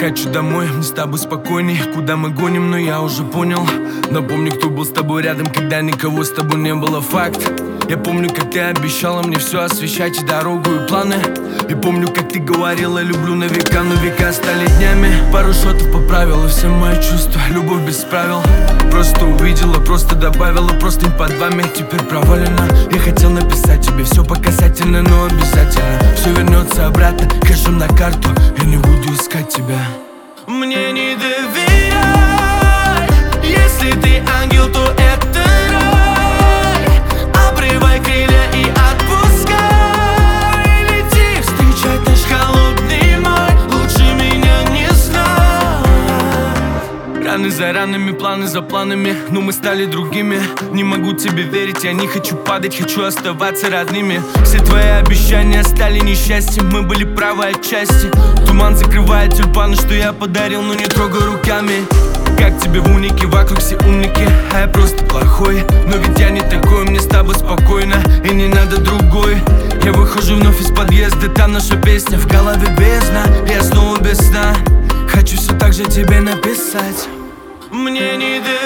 хочу домой, мне с тобой спокойней. Куда мы гоним, но я уже понял. Напомни, кто был с тобой рядом, когда никого с тобой не было, факт. Я помню, как ты обещала мне все освещать, и дорогу, и планы. И помню, как ты говорила, люблю на века, но века стали днями. Пару шотов поправила все мои чувства, любовь без правил. Просто увидела, просто добавила, просто под вами теперь провалено. Я хотел написать тебе все по касательно, но обязательно все вернется обратно, кэшем на карту, я не буду искать тебя. Мне не доверяй, если ты ангел, то это рай. Обрывай крылья и отпускай, лети встречать наш холодный май. Лучше меня не знать. Раны за ранами, планы за планами, но мы стали другими. Не могу тебе верить, я не хочу падать, хочу оставаться родными. Все твои обещания стали несчастьем, мы были правы отчасти. Туман закрывает тюльпаны, что я подарил, но не трогай руками. Как тебе в унике, вокруг все умники, а я просто плохой. Но ведь я не такой, мне с тобой спокойно, и не надо другой. Я выхожу вновь из подъезда, там наша песня, в голове бездна, я снова без сна. Хочу все так же тебе написать. Мне не доверяй,